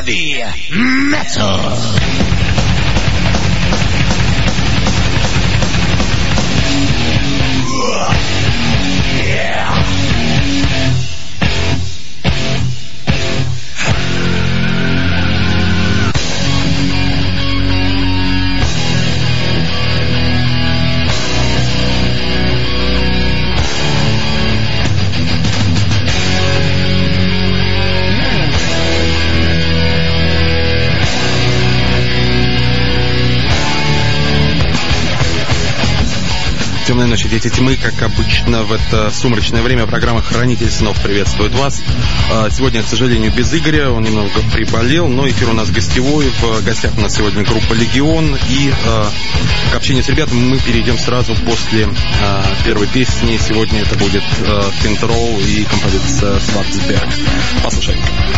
Heavy Metal. Темной ночи, дети тьмы, как обычно в это сумрачное время программа «Хранитель снов» приветствует вас. Сегодня, к сожалению, без Игоря, он немного приболел, но эфир у нас гостевой. В гостях у нас сегодня группа «Легион», и к общению с ребятами мы перейдем сразу после первой песни. Сегодня это будет Тинтроу и композиция «Свартсберг». Послушаем.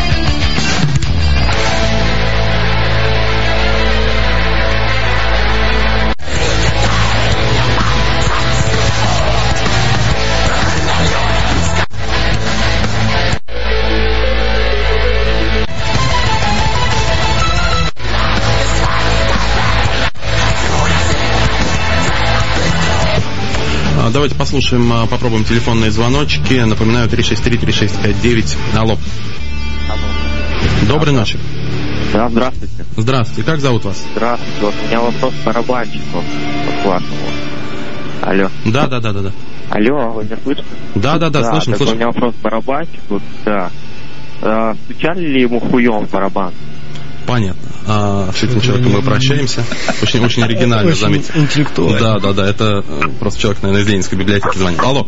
Давайте послушаем, попробуем телефонные звоночки. Напоминаю, 363-3659. Алло. Доброй ночи. Да, здравствуйте. Здравствуйте. Как зовут вас? Здравствуйте. Вот у меня вопрос к барабанщику. Вот вашему. Алло. Да. Алло, вы меня слышите? Да, слышим. У меня вопрос к барабанщику. Да. Стучали ли ему хуем в барабан? Понятно. С этим человеком мы прощаемся. Очень оригинально, заметьте. Интеллектуально. Да. Это просто человек, наверное, из Ленинской библиотеки звонит. Алло.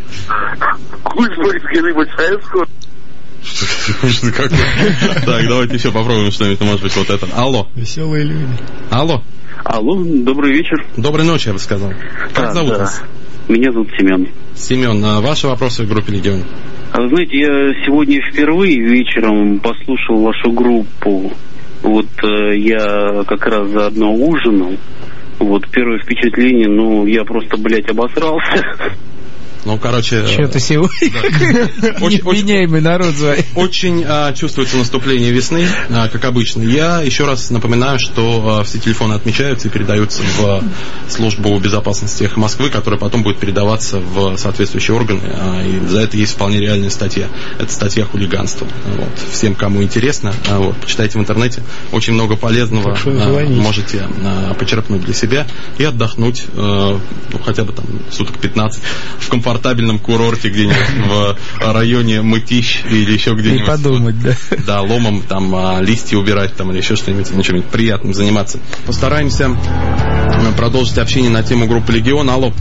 Так, давайте еще попробуем что-нибудь, может быть, вот это. Алло. Веселые люди. Алло, добрый вечер. Доброй ночи, я бы сказал. Как зовут вас? Меня зовут Семен. Семен, ваши вопросы в группе «Легион». Вы знаете, я сегодня впервые вечером послушал вашу группу. Вот я как раз заодно ужинал. Вот первое впечатление, я просто, обосрался. Что-то сегодня меняемый народ звонит. Очень чувствуется наступление весны, как обычно. Я еще раз напоминаю, что все телефоны отмечаются и передаются в службу безопасности «Эхо Москвы», которая потом будет передаваться в соответствующие органы. И за это есть вполне реальная статья. Это статья хулиганства. Всем, кому интересно, почитайте в интернете. Очень много полезного можете почерпнуть для себя и отдохнуть хотя бы там суток 15 в комфортабельном курорте где-нибудь в районе Мытищ или еще где-нибудь. И подумать, да. Да, ломом там листья убирать там или еще что-нибудь, чем-нибудь приятным заниматься. Постараемся продолжить общение на тему группы «Легион». Алло.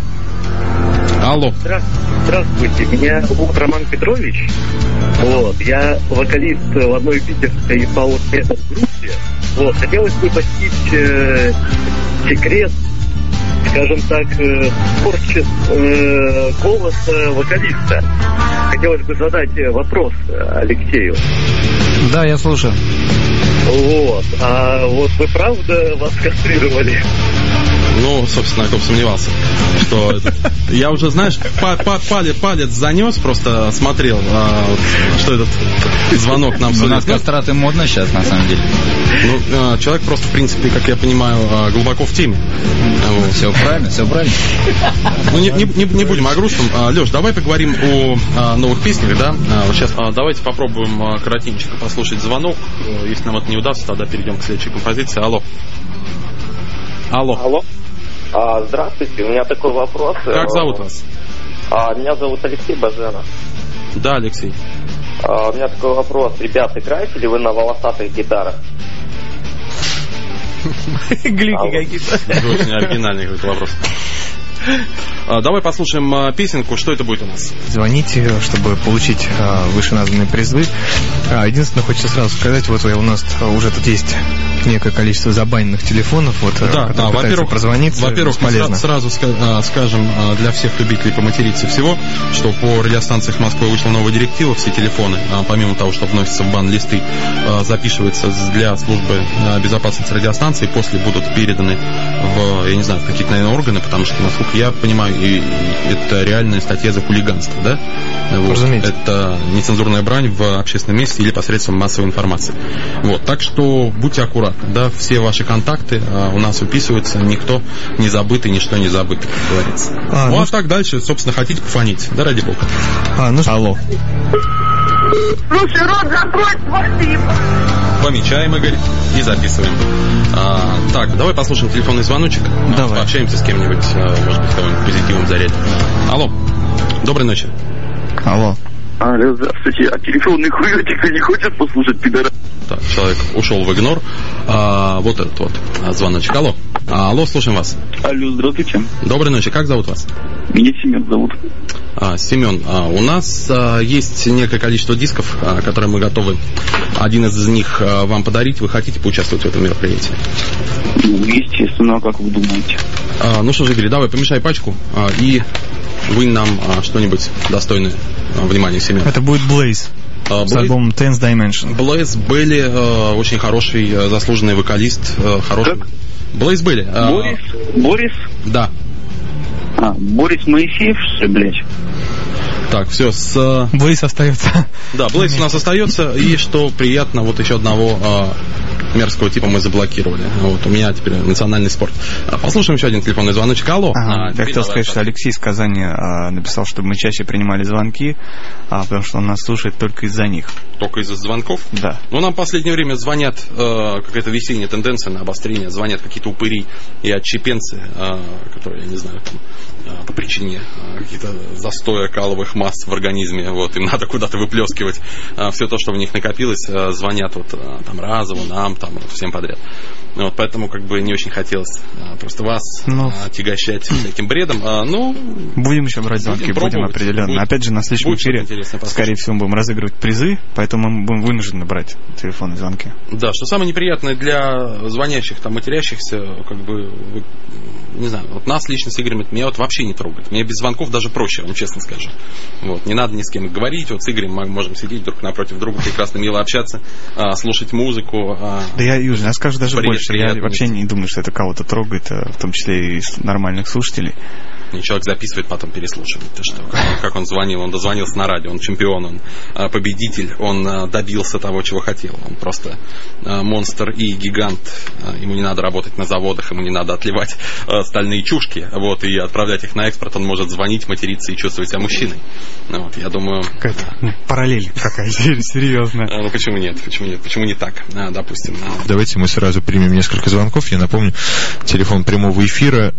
Здравствуйте, меня зовут Роман Петрович. Я вокалист в одной питерской пауэр-метал группе. Хотелось бы постичь секрет, скажем так, творчества голоса вокалиста. Хотелось бы задать вопрос Алексею. Да, я слушаю. А вы правда вас кастрировали? Собственно, кто бы сомневался, что я уже, знаешь, палец занес, просто смотрел, что этот звонок нам сулит. У нас кастраты модно сейчас, на самом деле. Человек просто, в принципе, как я понимаю, глубоко в теме. Все правильно. Не будем о грустном. Леш, давай поговорим о новых песнях, да? Сейчас давайте попробуем коротенько послушать звонок. Если нам это не удастся, тогда перейдем к следующей композиции. Алло. Здравствуйте, у меня такой вопрос. Как зовут вас? Меня зовут Алексей Баженов. Да, Алексей. У меня такой вопрос. Ребят, играете ли вы на волосатых гитарах? Глюки какие-то. Это очень оригинальный какой-то вопрос. Давай послушаем песенку. Что это будет у нас? Звоните, чтобы получить вышеназванные призы. Единственное, хочется сразу сказать, у нас уже тут есть некое количество забаненных телефонов, вот, которые пытаются прозвониться. Во-первых, сразу скажем для всех любителей поматериться всего, что по радиостанциях Москвы вышла новая директива, все телефоны, помимо того, что вносятся в бан-листы, записываются для службы безопасности радиостанции, после будут переданы в, я не знаю, какие-то, наверное, органы, потому что, насколько я понимаю, это реальная статья за хулиганство, да? Вот. Это нецензурная брань в общественном месте или посредством массовой информации. Вот. Так что будьте аккуратны, да, все ваши контакты у нас выписываются, никто не забыт и ничто не забыто, как говорится. А так дальше, собственно, хотите пофонить, да, ради бога. Алло. Слушай, рот закрой свой. Помечаем, Игорь, и записываем. Так, давай послушаем телефонный звоночек. Давай. Пообщаемся с кем-нибудь, может быть, кого-нибудь позитивом зарядим. Алло, доброй ночи. Алло, здравствуйте. А телефонный хуётик не хочет послушать, пидора? Так, человек ушел в игнор. Вот этот вот звоночек. Алло, слушаем вас. Алло, здравствуйте. Доброй ночи, как зовут вас? Меня Семен зовут. Семен, у нас есть некое количество дисков, которые мы готовы один из них вам подарить. Вы хотите поучаствовать в этом мероприятии? Естественно, как вы думаете? Ну что же, Игорь, давай помешай пачку и вынь нам что-нибудь достойное внимания, Семен. Это будет Blaze. С альбомом Tenth Dimension. Blaze Белли, очень хороший, заслуженный вокалист. Хороший. Как? Blaze Белли. Борис? Да. Борис Моисеев, что ли, блядь? Так, все, Блейз остается. Да, Блейз у нас остается, и что приятно, вот еще одного мерзкого типа мы заблокировали. Вот, у меня теперь национальный спорт. Послушаем еще один телефонный звоночек. Алло. Я хотел сказать, что Алексей из Казани написал, чтобы мы чаще принимали звонки, потому что он нас слушает только из-за них. Только из-за звонков? Да. Ну, нам в последнее время звонят, какая-то весенняя тенденция на обострение, звонят какие-то упыри и отщепенцы, которые, я не знаю, там, по причине каких-то застоя каловых масс в организме, вот, им надо куда-то выплескивать все то, что в них накопилось, звонят вот там Разову, нам, там, вот, всем подряд. Вот, поэтому как бы не очень хотелось просто вас отягощать всяким бредом. Будем еще брать звонки, будем определенно. Опять же, на следующем эфире, скорее всего, будем разыгрывать призы, поэтому мы будем вынуждены брать телефонные звонки. Да, что самое неприятное для звонящих, там, матерящихся, как бы, не знаю, вот нас лично с Игорем, меня вот вообще не трогает. Мне без звонков даже проще, вам честно скажу. Вот, не надо ни с кем говорить, вот с Игорем мы можем сидеть друг напротив друга, прекрасно мило общаться, слушать музыку. Да я скажу даже больше. Я вообще не думаю, что это кого-то трогает, в том числе и нормальных слушателей. Человек записывает, потом переслушивает. Ты что? Как он звонил? Он дозвонился на радио, он чемпион, он победитель, он добился того, чего хотел. Он просто монстр и гигант. Ему не надо работать на заводах, ему не надо отливать стальные чушки, вот, и отправлять их на экспорт. Он может звонить, материться и чувствовать себя мужчиной. Вот, я думаю... Какая-то параллель такая серьезная. Ну почему нет? Почему не так? Допустим. Давайте мы сразу примем несколько звонков. Я напомню, телефон прямого эфира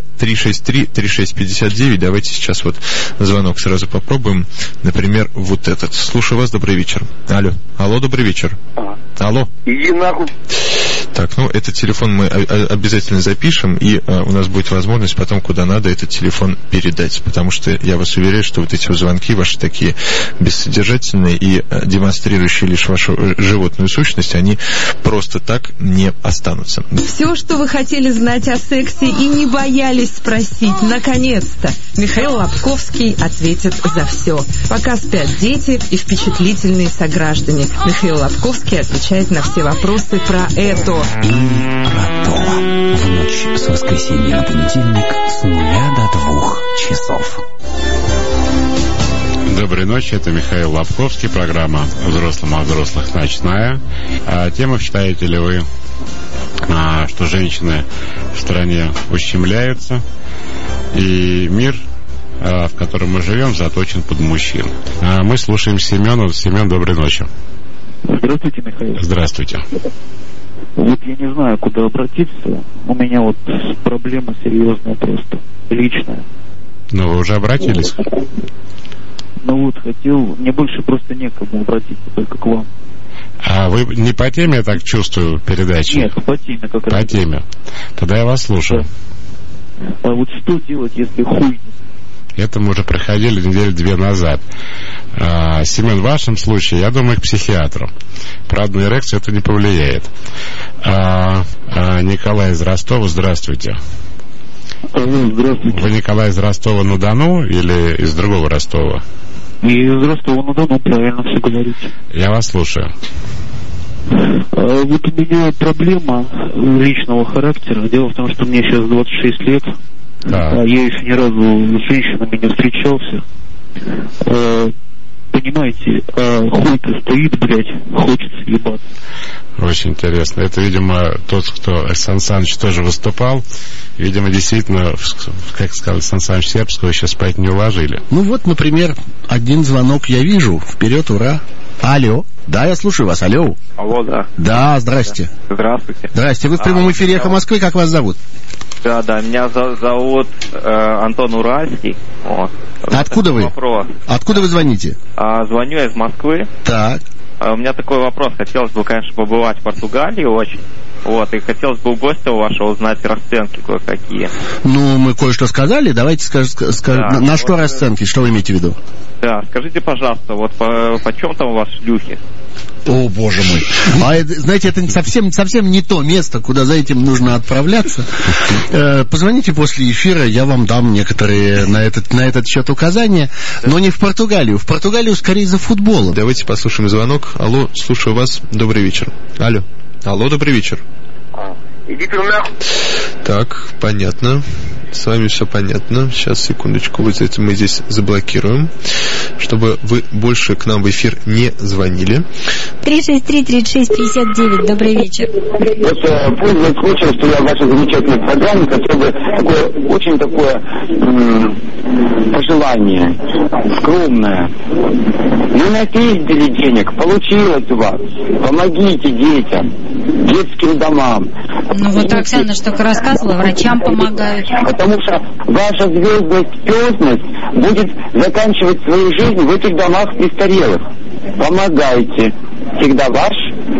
363-3650. Давайте сейчас вот звонок сразу попробуем. Например, вот этот. Слушаю вас, добрый вечер. Алло, добрый вечер. Алло. Иди нахуй. Так, этот телефон мы обязательно запишем, и у нас будет возможность потом, куда надо, этот телефон передать. Потому что я вас уверяю, что вот эти звонки ваши такие бессодержательные и демонстрирующие лишь вашу животную сущность, они просто так не останутся. Все, что вы хотели знать о сексе и не боялись спросить, наконец-то, Михаил Лобковский ответит за все. Пока спят дети и впечатлительные сограждане, Михаил Лобковский отвечает на все вопросы про это. И про то. В ночь с воскресенья на понедельник с 0 до 2 часов. Доброй ночи, это Михаил Лобковский, программа «Взрослым о взрослых. Ночная». Тема «Считаете ли вы, что женщины в стране ущемляются, и мир, в котором мы живем, заточен под мужчин». Мы слушаем Семена. Семен, доброй ночи. Здравствуйте, Михаил. Здравствуйте. Вот я не знаю, куда обратиться. У меня вот проблема серьезная просто, личная. Но вы уже обратились? Хотел, мне больше просто некому обратиться, только к вам. А вы не по теме, я так чувствую, передачи? Нет, по теме как раз. По теме. Тогда я вас слушаю. Да. А вот что делать, если хуй? Это мы уже проходили недели 2 назад. Семен, в вашем случае, я думаю, к психиатру. Правда, на эрекцию это не повлияет. Николай из Ростова, здравствуйте. Здравствуйте. Вы Николай из Ростова-на-Дону или из другого Ростова? Из Ростова-на-Дону, правильно все говорите. Я вас слушаю. Вот у меня проблема личного характера. Дело в том, что мне сейчас 26 лет. Я еще ни разу с женщинами не встречался. Понимаете, хуй-то стоит, блядь, хочется ебаться. Очень интересно. Это, видимо, тот, кто Сан Саныч тоже выступал. Видимо, действительно, как сказал Сан Саныч, сербского еще спать не уложили. Ну вот, например, один звонок я вижу. Вперед, ура. Алло. Да, я слушаю вас. Алло. Алло, да. Да, здрасте. Здравствуйте. Здрасте. Вы в прямом эфире «Эхо Москвы». Как вас зовут? Да, меня зовут Антон Уральский. Вот. Откуда вы? Вопрос. Откуда вы звоните? Звоню я из Москвы. Так. У меня такой вопрос. Хотелось бы, конечно, побывать в Португалии очень. Вот, и хотелось бы у гостя вашего узнать расценки кое-какие. Ну, мы кое-что сказали. Давайте скажем, да, на что расценки, что вы имеете в виду? Да, скажите, пожалуйста, вот по чем там у вас шлюхи? О, боже мой. Знаете, это совсем не то место, куда за этим нужно отправляться. Позвоните после эфира, я вам дам некоторые на этот счет указания, но не в Португалию. В Португалию скорее за футболом. Давайте послушаем звонок. Алло, слушаю вас. Добрый вечер. Алло, добрый вечер. Иди ты нахуй. Так, понятно. С вами все понятно. Сейчас, секундочку, вот это мы здесь заблокируем, чтобы вы больше к нам в эфир не звонили. 363-36-59. Добрый вечер. Вот, пользуясь случаем, что я в вашей замечательной программе, хотел бы очень такое пожелание, скромное. Не напиздили денег, получилось у вас. Помогите детям, детским домам. Ну вот Оксана что-то рассказывала, врачам помогают. Потому что ваша звездность, пёсность будет заканчивать свою жизнь в этих домах престарелых. Помогайте. Всегда ваш.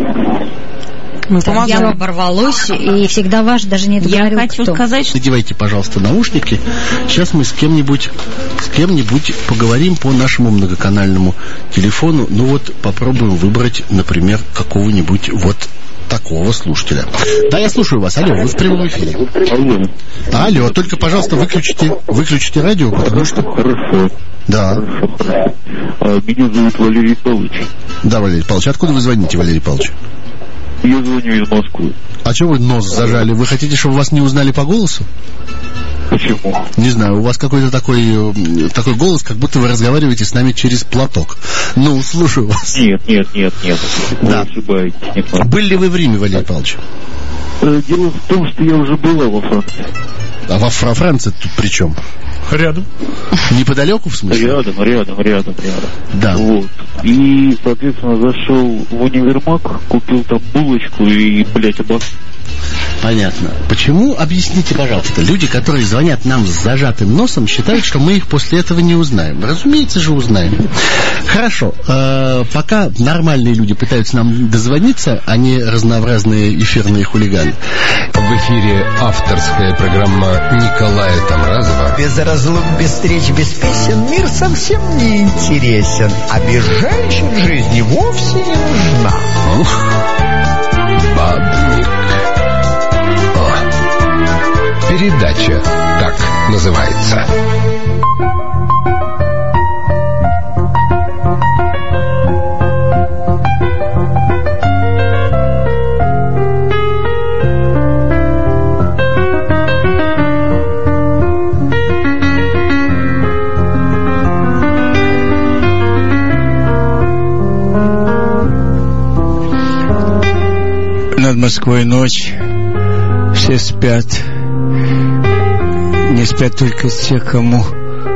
Я оборвалась, и всегда ваш, даже не договорю, я хочу сказать, что... Надевайте, пожалуйста, наушники. Сейчас мы с кем-нибудь поговорим по нашему многоканальному телефону. Ну вот, попробуем выбрать, например, какого-нибудь вот такого слушателя. Да, я слушаю вас. Алло, вы в прямом эфире. Алло, только, пожалуйста, выключите радио, потому что... Хорошо. Да. Меня зовут Валерий Павлович. Да, Валерий Павлович. Откуда вы звоните, Валерий Павлович? Я звоню из Москвы. А чего вы нос зажали? Вы хотите, чтобы вас не узнали по голосу? Почему? Не знаю, у вас какой-то такой голос, как будто вы разговариваете с нами через платок. Ну, слушаю вас. Нет. Да. Вы ошибаетесь. Нет. Были ли вы в Риме, Валерий Павлович? Дело в том, что я уже была во Франции. А во Франции тут при чем? Рядом. Неподалеку, в смысле? Рядом. Да. Вот. И, соответственно, зашел в универмаг, купил там булочку и, обос... Понятно. Почему? Объясните, пожалуйста. Люди, которые звонят нам с зажатым носом, считают, что мы их после этого не узнаем. Разумеется же, узнаем. Хорошо. Пока нормальные люди пытаются нам дозвониться, а не разнообразные эфирные хулиганы. В эфире авторская программа Николая Тамразова. Без разлук, без встреч, без писем мир совсем не интересен. А без женщин жизни вовсе не нужна. Ух, бабник. Передача так называется. Над Москвой ночь, все спят. Не спят только те, кому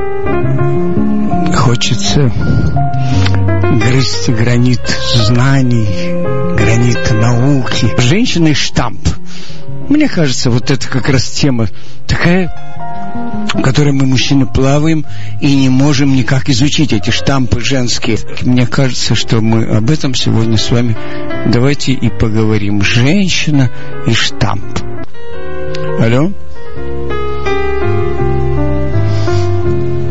хочется грызть гранит знаний, гранит науки. Женщины штамп. Мне кажется, вот это как раз тема такая, в которой мы, мужчины, плаваем и не можем никак изучить эти штампы женские. Мне кажется, что мы об этом сегодня с вами давайте и поговорим. Женщина и штамп. Алло?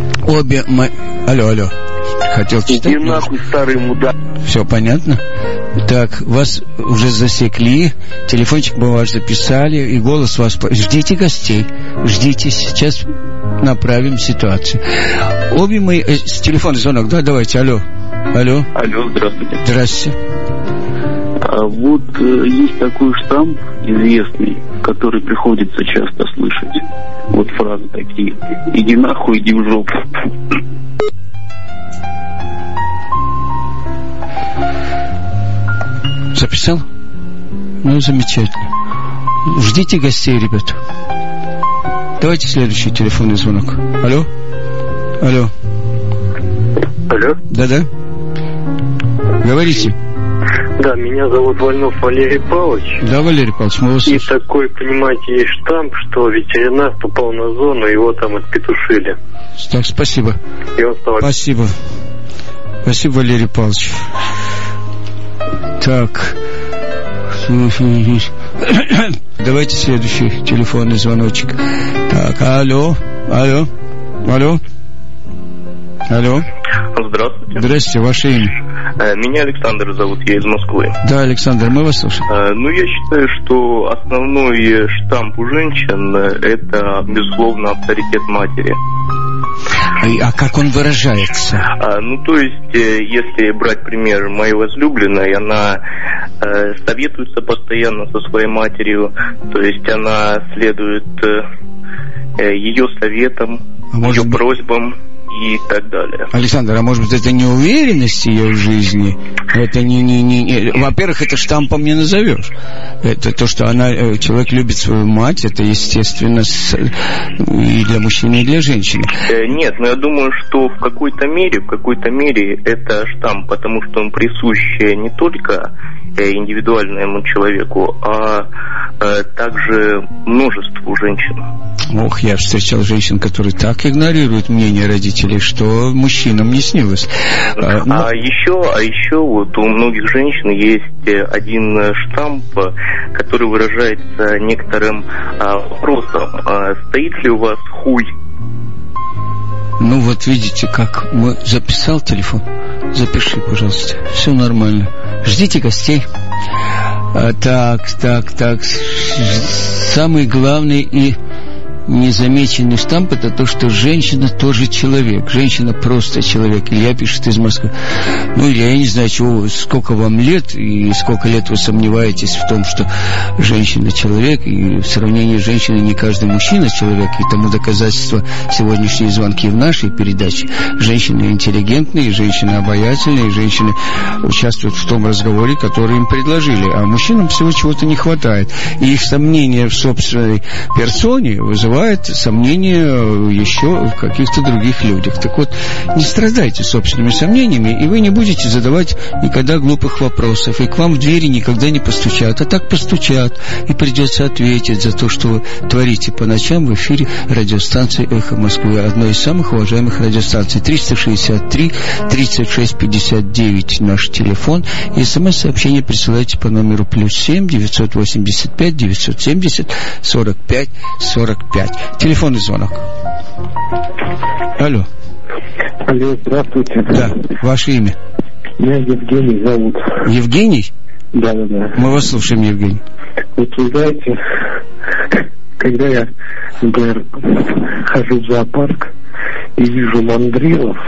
Обе мои... Алло. Хотел читать? Иди нахуй, старый мудак. Все понятно? Так, вас уже засекли, телефончик мы ваш записали, и голос вас... Ждите гостей, ждите, сейчас направим ситуацию. Обе мои... телефонный звонок, да, давайте, алло. Алло, здравствуйте. Здравствуйте. Вот есть такой штамп известный, который приходится часто слышать. Вот фразы такие: иди нахуй, иди в жопу. Записал? Ну, замечательно. Ждите гостей, ребята. Давайте следующий телефонный звонок. Алло? Алло? Да-да. Говорите. Да, меня зовут Вольнов Валерий Павлович. Да, Валерий Павлович, мы вас слушаем. И такой, понимаете, есть штамп, что ветеринар попал на зону, его там отпетушили. Так, спасибо. Спасибо. Спасибо, Валерий Павлович. Так. Давайте следующий телефонный звоночек. Так, алло. Здравствуйте. Здравствуйте, ваше имя? Меня Александр зовут, я из Москвы. Да, Александр, мы вас слушаем. Ну, я считаю, что основной штамп у женщин – это, безусловно, авторитет матери. А как он выражается? Ну, то есть, если брать пример моей возлюбленной, она советуется постоянно со своей матерью, то есть она следует ее советам, ее просьбам и так далее. Александр, а может быть это неуверенность ее в жизни? Это не... Во-первых, это штампом не назовешь. Это то, что человек любит свою мать, это естественно и для мужчины, и для женщины. Нет, но я думаю, что в какой-то мере это штамп, потому что он присущ не только индивидуальному человеку, а также множеству женщин. Ох, я встречал женщин, которые так игнорируют мнение родителей, что мужчинам не снилось. А еще вот у многих женщин есть один штамп, который выражается некоторым вопросом: стоит ли у вас хуй? Ну вот видите, как мы... Записал телефон? Запиши, пожалуйста. Все нормально. Ждите гостей. Так. Самый главный и незамеченный штамп — это то, что женщина тоже человек. Женщина просто человек. Илья пишет из Москвы. Ну, Илья, я не знаю, сколько вам лет и сколько лет вы сомневаетесь в том, что женщина человек, и в сравнении с женщиной не каждый мужчина человек, и тому доказательство сегодняшние звонки в нашей передаче. Женщины интеллигентные, женщины обаятельные, женщины участвуют в том разговоре, который им предложили, а мужчинам всего чего-то не хватает. И их сомнения в собственной персоне вызывают сомнения еще в каких-то других людях. Так вот, не страдайте собственными сомнениями, и вы не будете задавать никогда глупых вопросов, и к вам в двери никогда не постучат. А так постучат, и придется ответить за то, что вы творите по ночам в эфире радиостанции «Эхо Москвы», одной из самых уважаемых радиостанций. 363-36-59 наш телефон, и смс-сообщение присылайте по номеру +7 985 970 45 45. Телефонный звонок. Алло, здравствуйте. Да, ваше имя? Меня Евгений зовут. Евгений? Да. Мы вас слушаем, Евгений. Вот вы знаете, когда я, например, хожу в зоопарк и вижу мандрилов...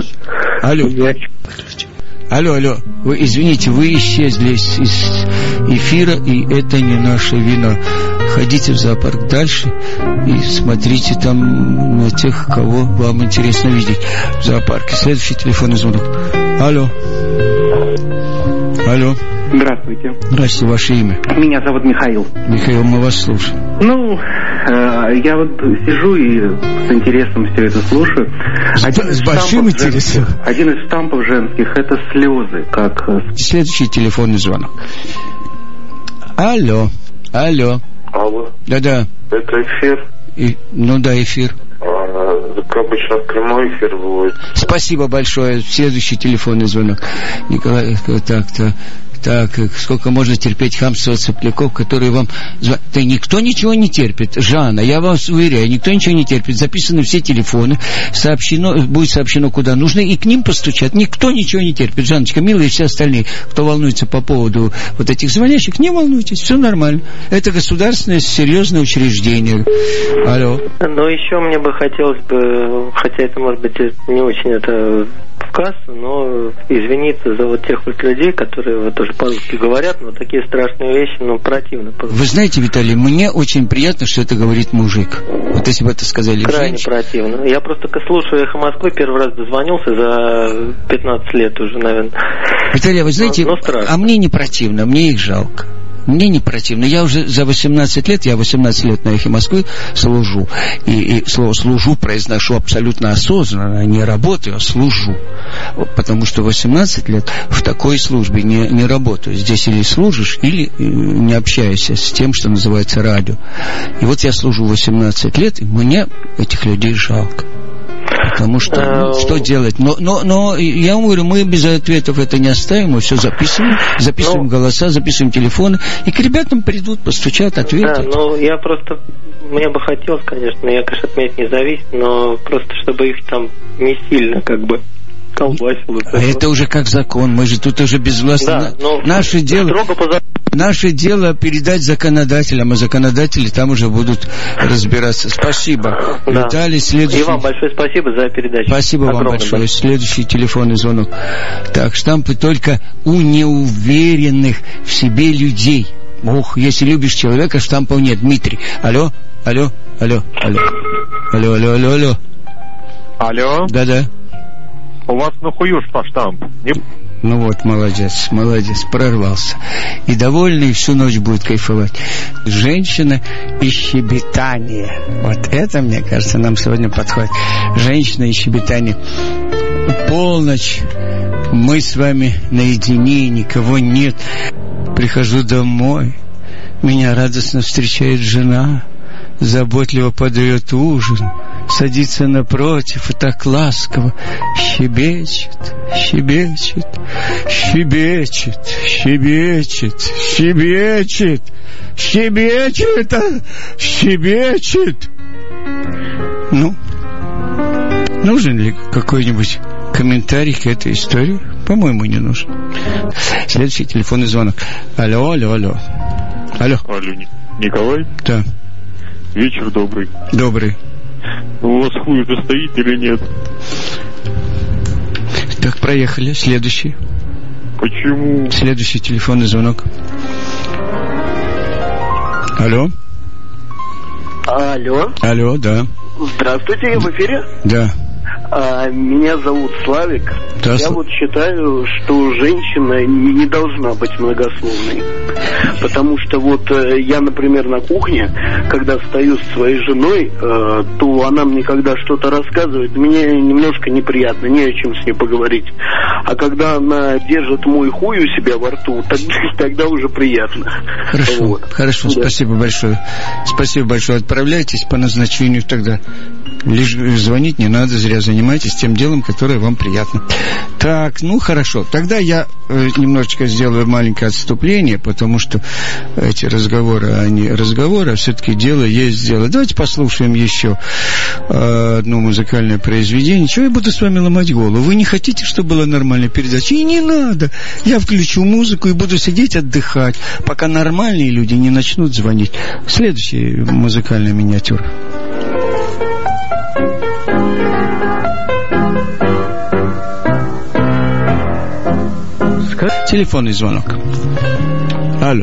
Алло, вы извините, вы исчезли из эфира, и это не наша вина. Ходите в зоопарк дальше и смотрите там на тех, кого вам интересно видеть в зоопарке. Следующий телефонный звонок. Алло. Здравствуйте. Здравствуйте, ваше имя? Меня зовут Михаил. Михаил, мы вас слушаем. Ну, я вот сижу и с интересом все это слушаю. С большим интересом. Один из штампов женских — это слезы. Следующий телефонный звонок. Алло. Алло. Да. Это эфир? Эфир. Как обычно, прямой эфир будет. Спасибо большое. Следующий телефонный звонок. Николай, сколько можно терпеть хамство от сопляков, которые вам... Да никто ничего не терпит, Жанна, я вас уверяю, никто ничего не терпит. Записаны все телефоны, будет сообщено, куда нужно, и к ним постучат. Никто ничего не терпит. Жанночка, милая, и все остальные, кто волнуется по поводу вот этих звонящих, не волнуйтесь, все нормально. Это государственное серьезное учреждение. Алло. Но еще мне бы хотелось бы, хотя это, может быть, не очень это в кассу, но извиниться за вот тех вот людей, которые вот тоже по-русски говорят, но такие страшные вещи, противно. Вы знаете, Виталий, мне очень приятно, что это говорит мужик. Вот если бы это сказали крайне женщины. Противно. Я просто слушаю «Эхо Москвы», первый раз дозвонился за 15 лет уже, наверное. Виталий, вы знаете, а мне не противно, мне их жалко. Мне не противно. Я уже за 18 лет на «Эхе Москвы» служу. И слово «служу» произношу абсолютно осознанно. Не работаю, а служу. Потому что 18 лет в такой службе не работаю. Здесь или служишь, или не общаешься с тем, что называется радио. И вот я служу 18 лет, и мне этих людей жалко. Потому что, что делать? Но я вам говорю, мы без ответов это не оставим, мы все записываем голоса, записываем телефоны, и к ребятам придут, постучат, ответят. Да, я просто, мне бы хотелось, конечно, я, конечно, от меня это не зависит, но просто, чтобы их там не сильно, колбасило. А это уже как закон, мы же тут уже безвластны. Да, наше дело передать законодателям, а законодатели там уже будут разбираться. Спасибо. Да. Виталий, следующий... И вам большое спасибо за передачу. Спасибо вам большое. Следующий телефонный звонок. Так, штампы только у неуверенных в себе людей. Ох, если любишь человека, штампов нет. Дмитрий. Алло. Алло. Да. У вас нахую штамп? Ну вот, молодец, прорвался. И довольный всю ночь будет кайфовать. Женщина и щебетание. Вот это, мне кажется, нам сегодня подходит. Женщина и щебетание. Полночь. Мы с вами наедине, никого нет. Прихожу домой. Меня радостно встречает жена. Заботливо подает ужин. Садится напротив и так ласково щебечет. Ну, нужен ли какой-нибудь комментарий к этой истории? По-моему, не нужен. Следующий телефонный звонок. Алло. Алло, Николай? Да. Вечер добрый. Добрый. У вас хуй уже стоит или нет? Так, проехали. Следующий. Почему? Следующий телефонный звонок. Алло. Алло, да. Здравствуйте, я в эфире? Да. Меня зовут Славик. Я вот считаю, что женщина не должна быть многословной. Потому что вот я, например, на кухне, когда стою с своей женой, то она мне когда что-то рассказывает, мне немножко неприятно, не о чем с ней поговорить. А когда она держит мой хуй у себя во рту, тогда уже приятно. Хорошо, да. Спасибо большое. Отправляйтесь по назначению тогда. Лишь звонить не надо, зря занимайтесь тем делом, которое вам приятно. Так, хорошо. Тогда я немножечко сделаю маленькое отступление, потому что эти разговоры, а все-таки дело есть дело. Давайте послушаем еще одно музыкальное произведение. Чего я буду с вами ломать голову? Вы не хотите, чтобы была нормальная передача? И не надо. Я включу музыку и буду сидеть отдыхать, пока нормальные люди не начнут звонить. Следующая музыкальная миниатюра. Телефонный звонок. Алло.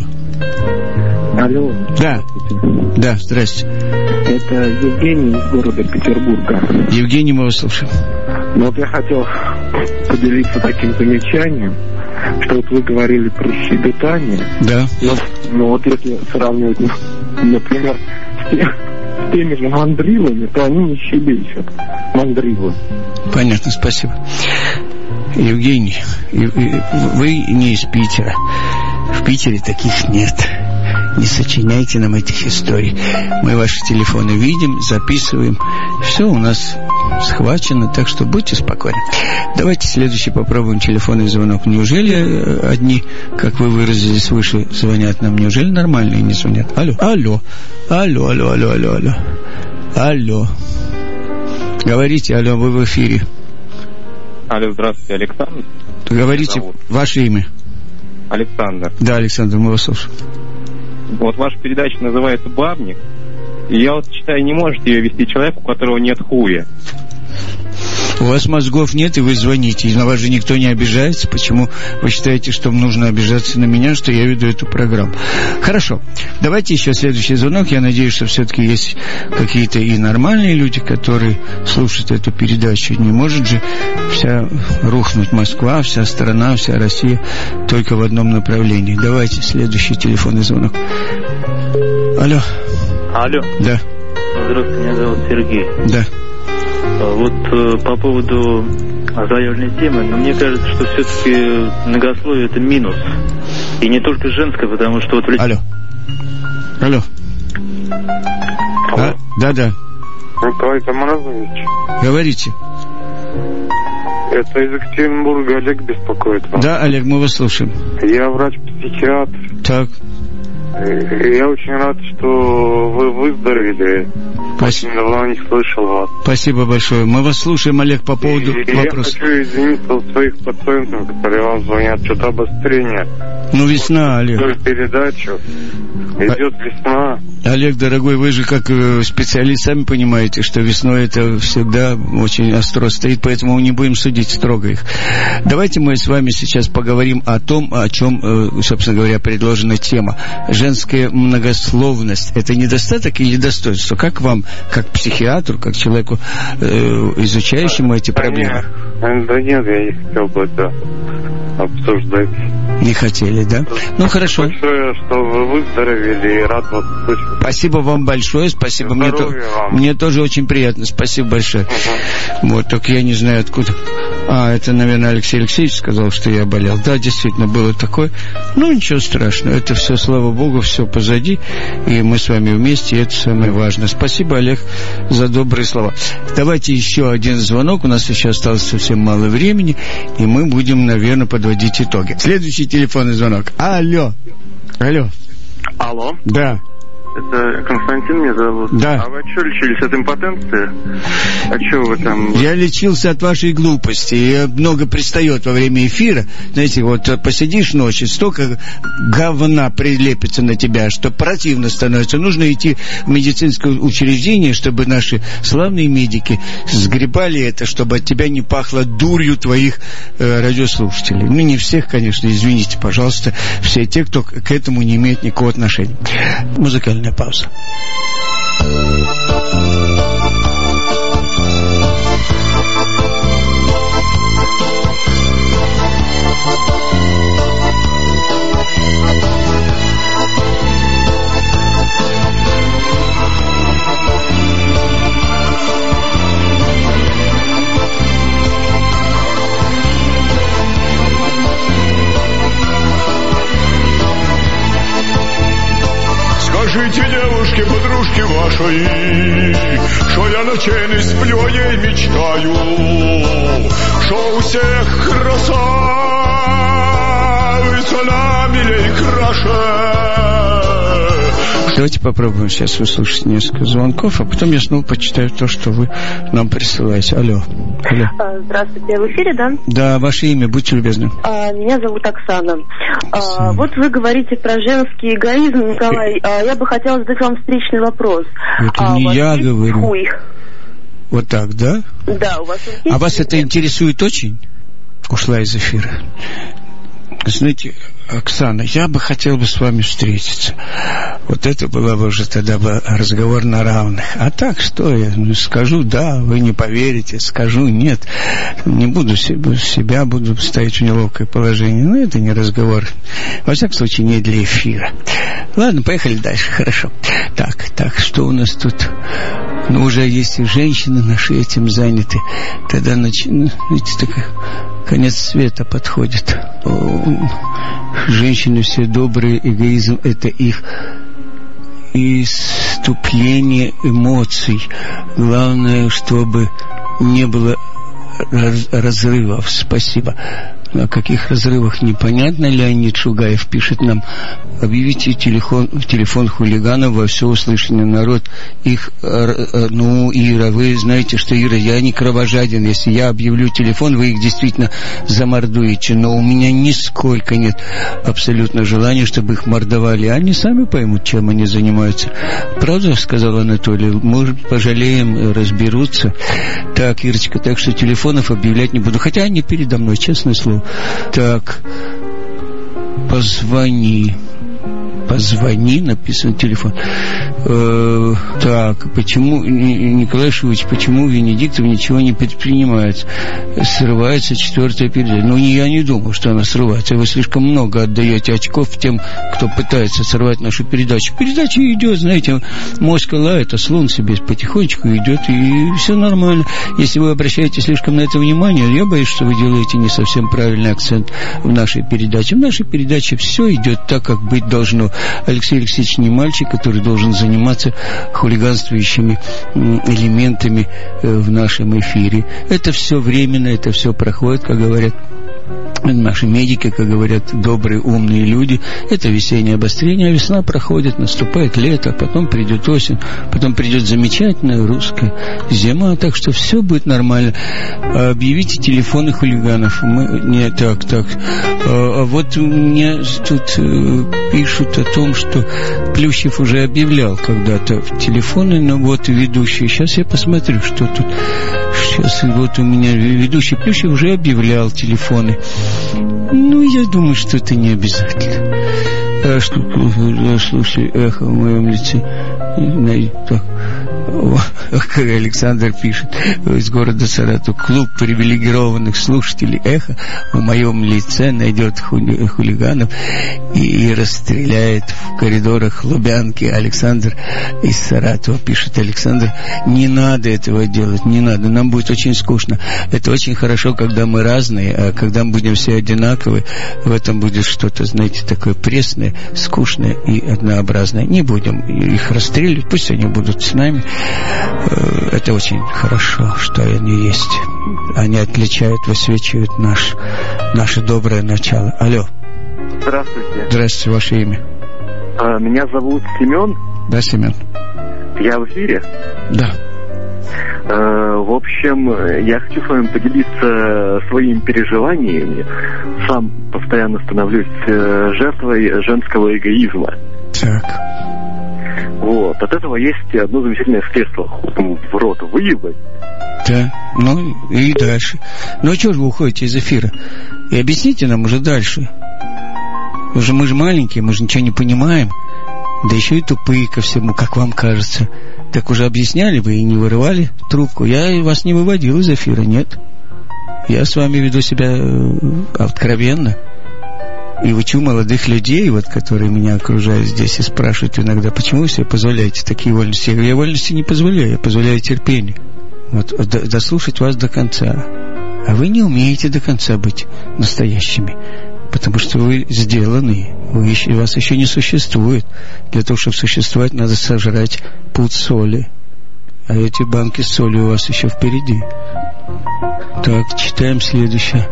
Да, здрасте. Это Евгений из города Петербурга. Евгений, мы вас слушаем. Вот я хотел поделиться таким замечанием, что вот вы говорили про щебетание. Да. Но вот если сравнивать, например, с теми же мандрилами, то они не щебечут. Мандрилы. Понятно, спасибо. Евгений, вы не из Питера. В Питере таких нет. Не сочиняйте нам этих историй. Мы ваши телефоны видим, записываем. Все у нас схвачено, так что будьте спокойны. Давайте следующий попробуем телефонный звонок. Неужели одни, как вы выразились выше, звонят нам? Неужели нормальные не звонят? Алло. Говорите, алло, вы в эфире. Алло, здравствуйте, Александр. Говорите ваше имя. Александр. Да, Александр, мы вас слушаем. Вот ваша передача называется «Бабник». И я вот считаю, не можете ее вести человек, у которого нет хуя. У вас мозгов нет, и вы звоните. И на вас же никто не обижается. Почему вы считаете, что нужно обижаться на меня, что я веду эту программу? Хорошо. Давайте еще следующий звонок. Я надеюсь, что все-таки есть какие-то и нормальные люди, которые слушают эту передачу. Не может же вся рухнуть Москва, вся страна, вся Россия только в одном направлении. Давайте следующий телефонный звонок. Алло. Алло. Да. Здравствуйте, меня зовут Сергей. Да. Вот по поводу заявленной темы, но мне кажется, что все-таки многословие — это минус. И не только женское, потому что... Вот... Алло. Да. Николай Тамаразович. Говорите. Это из Екатеринбурга Олег беспокоит вас. Да, Олег, мы вас слушаем. Я врач-психиатр. Так. Я очень рад, что вы выздоровели. Очень давно не слышал вас. Спасибо большое. Мы вас слушаем, Олег, по поводу вопроса. Я хочу извиниться у своих пациентов, которые вам звонят. Что-то обострение. Ну, весна, Олег. Передачу. Идет весна. Олег, дорогой, вы же как специалист сами понимаете, что весной это всегда очень остро стоит, поэтому не будем судить строго их. Давайте мы с вами сейчас поговорим о том, о чем, собственно говоря, предложена тема. Женская многословность – это недостаток или достоинство? Как вам, как психиатру, как человеку, изучающему эти проблемы? Да нет, я не хотел бы это обсуждать. Не хотели, да? Ну, хорошо. Большое, что вы выздоровели, и рад вас слышать. Спасибо вам большое, спасибо. Мне тоже очень приятно, спасибо большое. Вот, только я не знаю, откуда. Это, наверное, Алексей Алексеевич сказал, что я болел. Да, действительно, было такое. Ну, ничего страшного, это все, слава Богу, все позади, и мы с вами вместе, и это самое важное. Спасибо, Олег, за добрые слова. Давайте еще один звонок, у нас еще осталось совсем мало времени, и мы будем, наверное, подводить итоги. Следующий телефонный звонок. Алло. Да. Это Константин меня зовут. Да. А вы что лечились от импотенции? А что вы там... Я лечился от вашей глупости. И много пристает во время эфира. Знаете, вот посидишь ночью, столько говна прилепится на тебя, что противно становится. Нужно идти в медицинское учреждение, чтобы наши славные медики сгребали это, чтобы от тебя не пахло дурью твоих радиослушателей. Ну, не всех, конечно, извините, пожалуйста, все те, кто к этому не имеет никакого отношения. Музыкальная пауза. Скажите, девушке, подружке вашей, что я ночей не сплю, о ней мечтаю, что у всех красавиц она милей краше. Давайте попробуем сейчас выслушать несколько звонков, а потом я снова почитаю то, что вы нам присылаете. Алло. Здравствуйте, я в эфире, да? Да, ваше имя, будьте любезны. Меня зовут Оксана. Вот вы говорите про женский эгоизм, Николай. Я бы хотела задать вам встречный вопрос. Это не я говорю. Хуй. Вот так, да? Да, у вас есть. А вас это интересует очень? Ушла из эфира. Знаете, Оксана, я бы хотел бы с вами встретиться. Вот это было бы уже тогда бы разговор на равных. А так, что я скажу, да, вы не поверите, скажу, нет. Не буду себя буду ставить в неловкое положение. Но это не разговор. Во всяком случае, не для эфира. Ладно, поехали дальше, хорошо. Так, что у нас тут? Ну, уже если женщины наши этим заняты, тогда знаете, так, конец света подходит. Женщины все добрые, эгоизм — это их иступление эмоций. Главное, чтобы не было разрывов. Спасибо. О каких разрывах непонятно. Леонид Шугаев пишет нам: объявите телефон хулиганов во всеуслышание. Народ их... Ира, вы знаете, что, Ира, я не кровожаден. Если я объявлю телефон, вы их действительно замордуете. Но у меня нисколько нет абсолютно желания, чтобы их мордовали. Они сами поймут, чем они занимаются. Правда, сказал Анатолий? Может, пожалеем, разберутся. Так, Ирочка, так что телефонов объявлять не буду. Хотя они передо мной, честное слово. Так, позвони, написан телефон. Так, почему, Николай Шивович, почему Венедиктов ничего не предпринимает? Срывается 4-я передача. Ну, я не думал, что она срывается. Вы слишком много отдаете очков тем, кто пытается сорвать нашу передачу. Передача идет, знаете, моська лает, а слон себе потихонечку идет, и все нормально. Если вы обращаете слишком на это внимание, я боюсь, что вы делаете не совсем правильный акцент в нашей передаче. В нашей передаче все идет так, как быть должно. Алексей Алексеевич не мальчик, который должен заниматься хулиганствующими элементами в нашем эфире. Это все временно, это все проходит, как говорят наши медики, как говорят добрые, умные люди. Это весеннее обострение, весна проходит, наступает лето, потом придет осень, потом придет замечательная русская зима, так что все будет нормально. Объявите телефоны хулиганов. Вот мне тут пишут о том, что Плющев уже объявлял когда-то в телефоны, но вот ведущий. Сейчас я посмотрю, что тут. Сейчас вот у меня ведущий Плющев уже объявлял телефоны. Ну, я думаю, что это не обязательно. Слушай, эхо в моем лице. Так. Как Александр пишет из города Саратов: клуб привилегированных слушателей «Эхо» в моем лице найдет хулиганов и расстреляет в коридорах Лубянки. Александр из Саратова пишет. Александр, не надо этого делать, не надо, нам будет очень скучно. Это очень хорошо, когда мы разные, а когда мы будем все одинаковые, в этом будет что-то, знаете, такое пресное, скучное и однообразное. Не будем их расстреливать, пусть они будут с нами. Это очень хорошо, что они есть. Они отличают, высвечивают наше доброе начало. Алло. Здравствуйте. Здравствуйте, ваше имя? Меня зовут Семен. Да, Семен. Я в эфире? Да. В общем, я хочу с вами поделиться своими переживаниями. Сам постоянно становлюсь жертвой женского эгоизма. Так. Вот. От этого есть одно замечательное средство. В рот выебать. Да. Ну и дальше. Ну а чего же вы уходите из эфира? И объясните нам уже дальше. Мы же маленькие, мы же ничего не понимаем. Да еще и тупые ко всему, как вам кажется. Так уже объясняли вы и не вырывали трубку. Я вас не выводил из эфира, нет. Я с вами веду себя откровенно. И учу молодых людей, вот, которые меня окружают здесь, и спрашивают иногда, почему вы себе позволяете такие вольности. Я вольности не позволяю, я позволяю терпению. Вот, дослушать вас до конца. А вы не умеете до конца быть настоящими, потому что вы сделаны, вас еще не существует. Для того, чтобы существовать, надо сожрать пуд соли. А эти банки с солью у вас еще впереди. Так, читаем следующее.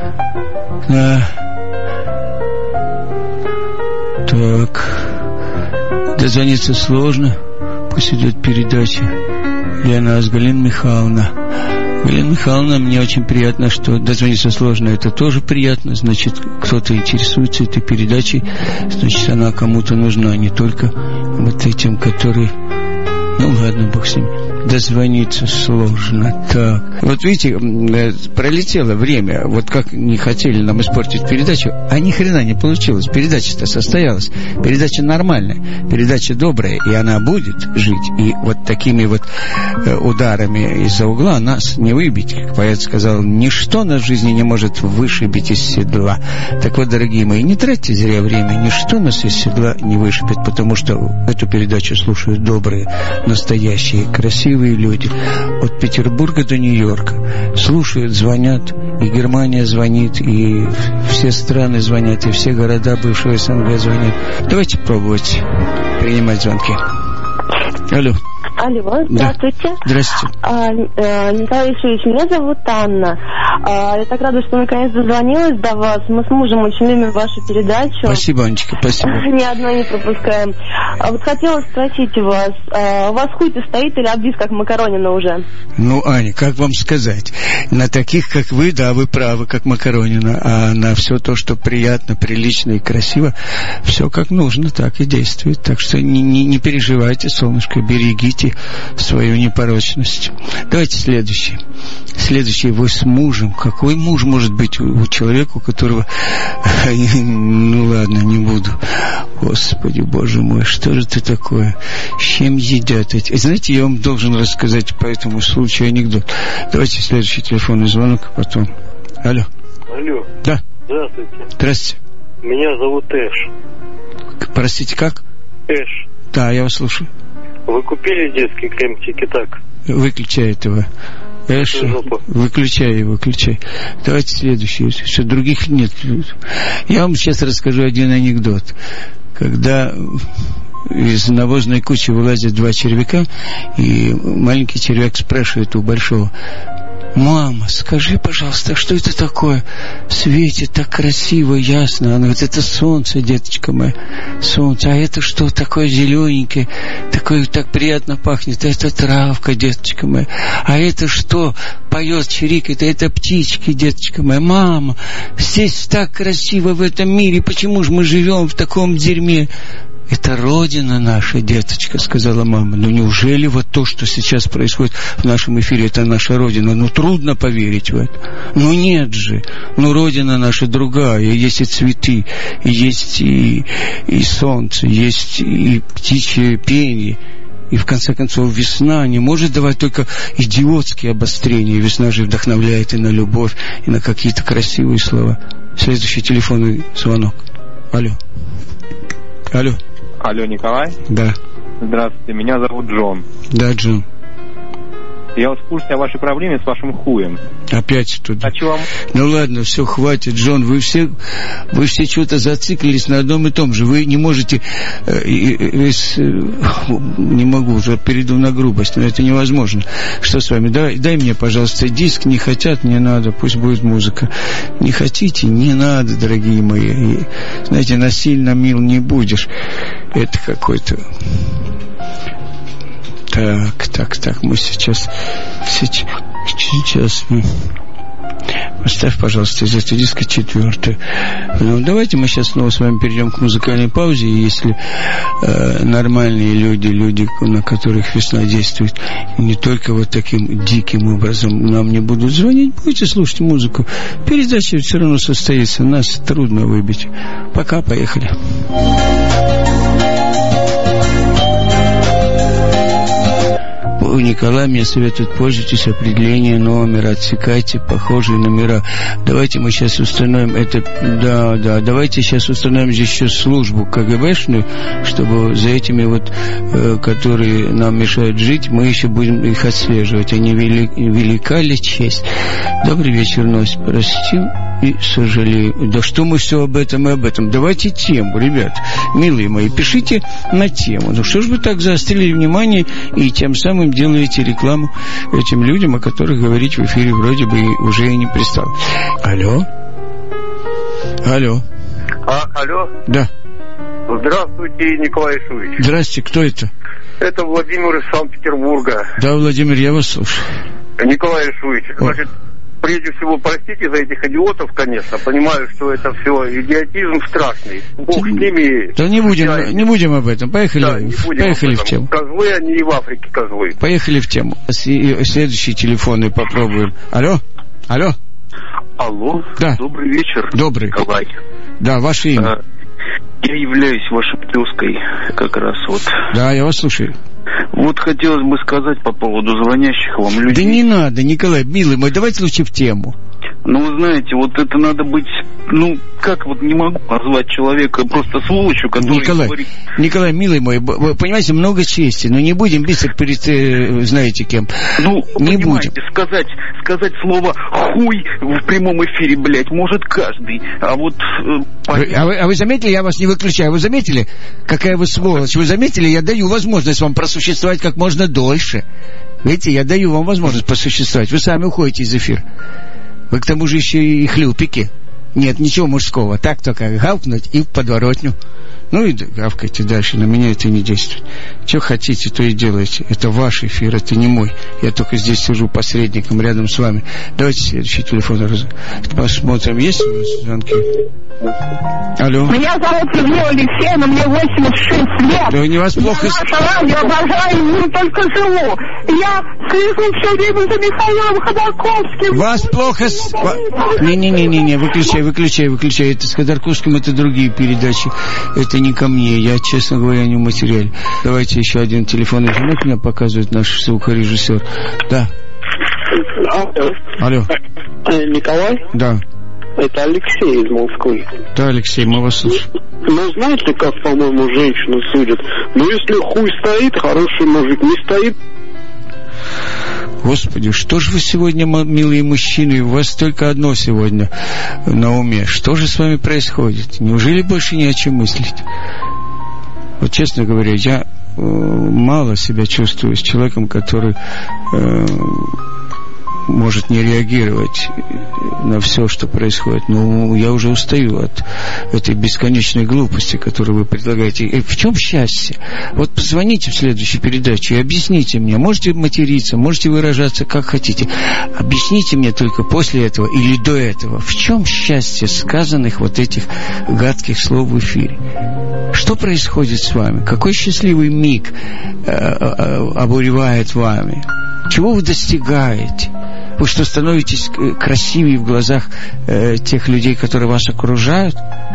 Так. Дозвониться сложно. Пусть идет передача. Лена Галина Михайловна. Галина Михайловна, мне очень приятно, что дозвониться сложно. Это тоже приятно. Значит, кто-то интересуется этой передачей. Значит, она кому-то нужна, не только вот этим, которые... Ну ладно, бог с ним. Дозвониться сложно. Так. Вот видите, пролетело время. Вот как не хотели нам испортить передачу, а ни хрена не получилось. Передача-то состоялась. Передача нормальная. Передача добрая. И она будет жить. И вот такими вот ударами из-за угла нас не выбить. Как поэт сказал, ничто нас в жизни не может вышибить из седла. Так вот, дорогие мои, не тратьте зря время. Ничто нас из седла не вышибет, потому что эту передачу слушают добрые, настоящие, красивые люди от Петербурга до Нью-Йорка. Слушают, звонят, и Германия звонит, и все страны звонят, и все города бывшего СНГ звонят. Давайте пробовать принимать звонки. Алло. Алло, здравствуйте. Здравствуйте. Николай Ильич, меня зовут Анна. Я так рада, что наконец дозвонилась до вас. Мы с мужем очень любим вашу передачу. Спасибо, Анечка, спасибо. Ни одной не пропускаем. Вот хотела спросить у вас хуй-то стоит или обвис, как Макаронина уже? Ну, Аня, как вам сказать? На таких, как вы, да, вы правы, как Макаронина. А на все то, что приятно, прилично и красиво, все как нужно, так и действует. Так что не переживайте, солнышко, берегите свою непорочность. Давайте следующий. Следующий, вы с мужем. Какой муж может быть у человека, у которого... Ну ладно, не буду. Господи, Боже мой, что же это такое? С чем едят эти? Знаете, я вам должен рассказать по этому случаю анекдот. Давайте следующий телефонный звонок, потом. Алло. Алло. Да. Здравствуйте. Здравствуйте. Меня зовут Эш. Простите, как? Эш. Да, я вас слушаю. Вы купили детский крем Тики-Так? Выключай этого. Эш, выключай. Давайте следующий. Все, других нет. Я вам сейчас расскажу один анекдот. Когда из навозной кучи вылазят два червяка, и маленький червяк спрашивает у большого: «Мама, скажи, пожалуйста, что это такое? Светит так красиво, ясно». Она говорит: «Это солнце, деточка моя, солнце». «А это что такое зелененькое, такое так приятно пахнет?» «Это травка, деточка моя». «А это что поет, чирикает?» «Это птички, деточка моя». «Мама, здесь так красиво в этом мире, почему же мы живем в таком дерьме?» «Это Родина наша, деточка», — сказала мама. «Ну неужели вот то, что сейчас происходит в нашем эфире, это наша Родина? Ну трудно поверить в это. Ну нет же. Ну Родина наша другая. Есть и цветы, есть и солнце, есть и птичье пение. И в конце концов весна не может давать только идиотские обострения. Весна же вдохновляет и на любовь, и на какие-то красивые слова». Следующий телефонный звонок. Алло. Алло, Николай? Да. Здравствуйте, меня зовут Джон. Да, Джон. Я вот в курсе о вашей проблеме с вашим хуем. Опять туда. Хочу вам... Ну ладно, все, хватит, Джон. Вы все что-то зациклились на одном и том же. Вы не можете... не могу, уже перейду на грубость, но это невозможно. Что с вами? Дай мне, пожалуйста, диск. Не хотят, не надо, пусть будет музыка. Не хотите, не надо, дорогие мои. И, знаете, насильно мил не будешь. Это какой-то... Так, мы сейчас поставь, пожалуйста, из этого диска 4. Ну, давайте мы сейчас снова с вами перейдем к музыкальной паузе, и если нормальные люди, на которых весна действует не только вот таким диким образом, нам не будут звонить, будете слушать музыку, передача все равно состоится, нас трудно выбить. Пока, поехали. Николай мне советует: пользуйтесь определением номера, отсекайте похожие номера. Давайте мы сейчас установим это. Да, давайте сейчас установим здесь еще службу КГБшную, чтобы за этими вот, которые нам мешают жить, мы еще будем их отслеживать. Они велика ли честь? Добрый вечер, Нось. Простил и сожалею. Да что мы все об этом и об этом? Давайте тему, ребят, милые мои, пишите на тему. Ну что ж вы так заострили внимание и тем самым делаете рекламу этим людям, о которых говорить в эфире вроде бы уже и не пристало. Алло. Алло. Да. Здравствуйте, Николай Ишуевич. Здрасте, кто это? Это Владимир из Санкт-Петербурга. Да, Владимир, я вас слушаю. Николай Ишуевич, значит, прежде всего, простите за этих идиотов, конечно. Понимаю, что это все идиотизм страшный. Бог с ними. Да не будем об этом. Поехали в тему. Козлы, они и в Африке козлы. Поехали в тему. Следующий телефонный попробуем. Алло. Да. Добрый вечер. Добрый. Николай. Да, ваше имя. Я являюсь вашей тезкой, как раз вот. Да, я вас слушаю. Вот хотелось бы сказать по поводу звонящих вам людей. Да не надо, Николай, милый мой, давайте лучше в тему. Ну, вы знаете, вот это надо быть... Ну, как вот не могу назвать человека просто сволочью, который говорит... Николай, милый мой, вы понимаете, много чести, но не будем биться перед, знаете, кем. Ну, не понимаете, будем. Сказать слово «хуй» в прямом эфире, блядь, может каждый. А вот... А вы заметили, я вас не выключаю, вы заметили, какая вы сволочь? Вы заметили, я даю возможность вам просуществовать как можно дольше. Видите, я даю вам возможность посуществовать. Вы сами уходите из эфира. Вы к тому же еще и хлюпики. Нет, ничего мужского. Так только гавкнуть и в подворотню. Ну и гавкайте дальше. На меня это не действует. Что хотите, то и делайте. Это ваш эфир, это не мой. Я только здесь сижу посредником рядом с вами. Давайте следующий телефон посмотрим. Есть у вас звонки? Алло. Меня зовут Людмила Алексеевна, мне 86 лет. Да не вас плохо... Я ваше радио обожаю, не только живу. Я слежу все время за Михаилом Ходорковским. Вас плохо... Не-не-не, выключай. Это с Ходорковским, это другие передачи. Это не ко мне. Я, честно говоря, не в материале. Давайте еще один телефонный звонок меня показывает наш звукорежиссер. Да. Алло. Николай? Да. Это Алексей из Москвы. Да, Алексей, мы вас слушаем. Ну, знаете, как, по-моему, женщину судят? Ну, если хуй стоит, хороший мужик, не стоит... Господи, что же вы сегодня, милые мужчины, у вас только одно сегодня на уме. Что же с вами происходит? Неужели больше не о чем мыслить? Вот, честно говоря, я мало себя чувствую с человеком, который... может не реагировать на все, что происходит. Но я уже устаю от этой бесконечной глупости, которую вы предлагаете. И в чем счастье? Вот позвоните в следующей передаче и объясните мне. Можете материться, можете выражаться как хотите. Объясните мне только после этого или до этого, в чем счастье сказанных вот этих гадких слов в эфире? Что происходит с вами? Какой счастливый миг обуревает вами? Чего вы достигаете? Вы что, становитесь красивее в глазах тех людей, которые вас окружают?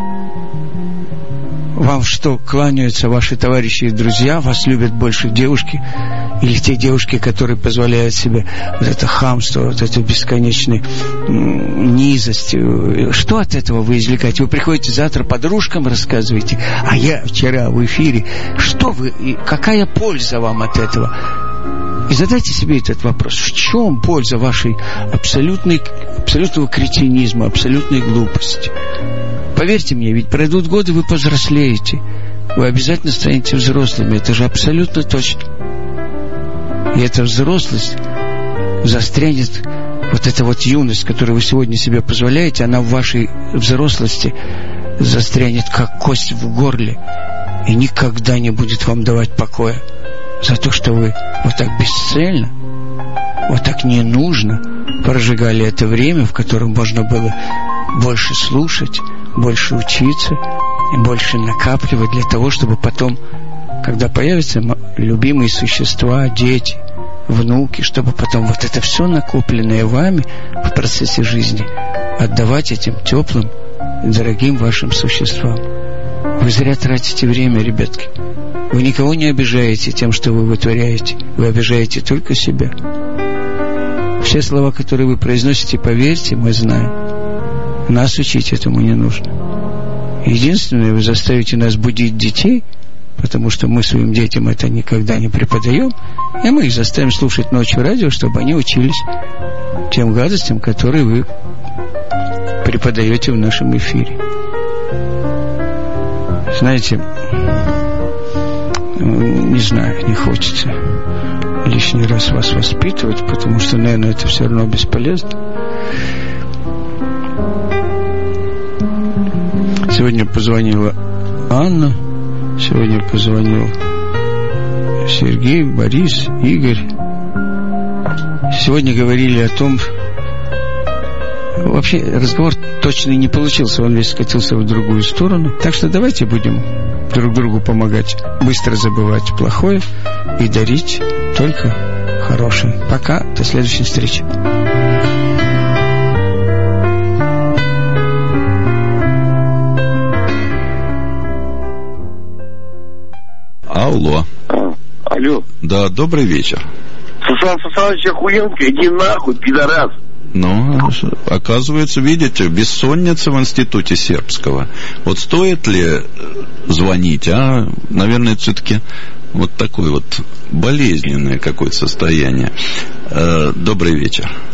Вам что, кланяются ваши товарищи и друзья? Вас любят больше девушки? Или те девушки, которые позволяют себе вот это хамство, вот эту бесконечную низость? Что от этого вы извлекаете? Вы приходите завтра подружкам, рассказываете, а я вчера в эфире. Что вы, какая польза вам от этого? И задайте себе этот вопрос. В чем польза вашей абсолютного кретинизма, абсолютной глупости? Поверьте мне, ведь пройдут годы, вы повзрослеете. Вы обязательно станете взрослыми. Это же абсолютно точно. И эта взрослость застрянет, вот эта вот юность, которую вы сегодня себе позволяете, она в вашей взрослости застрянет, как кость в горле, и никогда не будет вам давать покоя. За то, что вы вот так бесцельно, вот так не нужно прожигали это время, в котором можно было больше слушать, больше учиться и больше накапливать для того, чтобы потом, когда появятся любимые существа, дети, внуки, чтобы потом вот это все накопленное вами в процессе жизни отдавать этим теплым, дорогим вашим существам. Вы зря тратите время, ребятки. Вы никого не обижаете тем, что вы вытворяете. Вы обижаете только себя. Все слова, которые вы произносите, поверьте, мы знаем. Нас учить этому не нужно. Единственное, вы заставите нас будить детей, потому что мы своим детям это никогда не преподаем, и мы их заставим слушать ночью радио, чтобы они учились тем гадостям, которые вы преподаете в нашем эфире. Знаете, не знаю, не хочется лишний раз вас воспитывать, потому что, наверное, это все равно бесполезно. Сегодня позвонила Анна, сегодня позвонил Сергей, Борис, Игорь. Сегодня говорили о том... Вообще разговор точно не получился, он весь скатился в другую сторону. Так что давайте будем друг другу помогать быстро забывать плохое и дарить только хорошее. Пока, до следующей встречи. Алло. Алло. Да, добрый вечер. Сан Саныч Охуенко, иди нахуй, пидорас. Но, оказывается, видите, бессонница в институте сербского. Вот стоит ли звонить, наверное, все-таки вот такое вот болезненное какое-то состояние. Добрый вечер.